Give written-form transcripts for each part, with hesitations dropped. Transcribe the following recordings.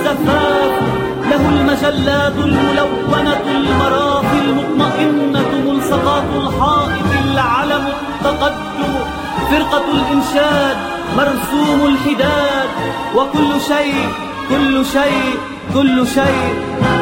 اللفاف، له المجلات الملونة المرافي المطمئنة، ملصقات الحائط العلم التقدم، فرقة الإنشاد، مرسوم الحداد، وكل شيء كل شيء كل شيء.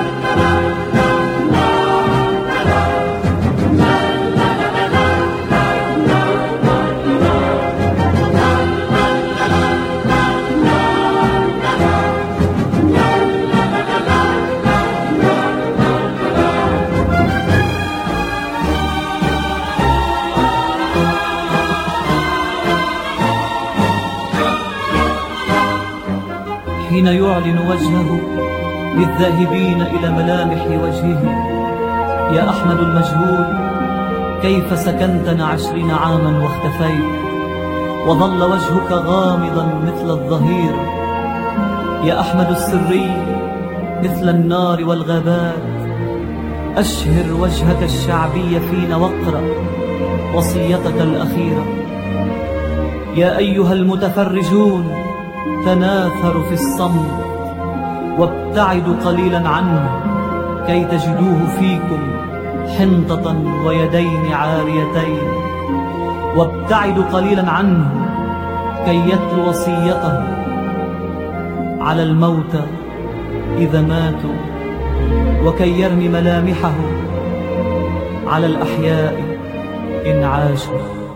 حين يعلن وجهه للذاهبين إلى ملامح وجهه: يا أحمد المجهول، كيف سكنتنا 20 عاما واختفيت، وظل وجهك غامضا مثل الظهير. يا أحمد السري مثل النار والغابات، أشهر وجهك الشعبي فينا واقرأ وصيتك الأخيرة. يا أيها المتفرجون، تناثروا في الصمت وابتعدوا قليلا عنه كي تجدوه فيكم حنطة ويدين عاريتين، وابتعدوا قليلا عنه كي يتلو وصيته على الموتى إذا ماتوا، وكي يرمي ملامحه على الأحياء إن عاشوا.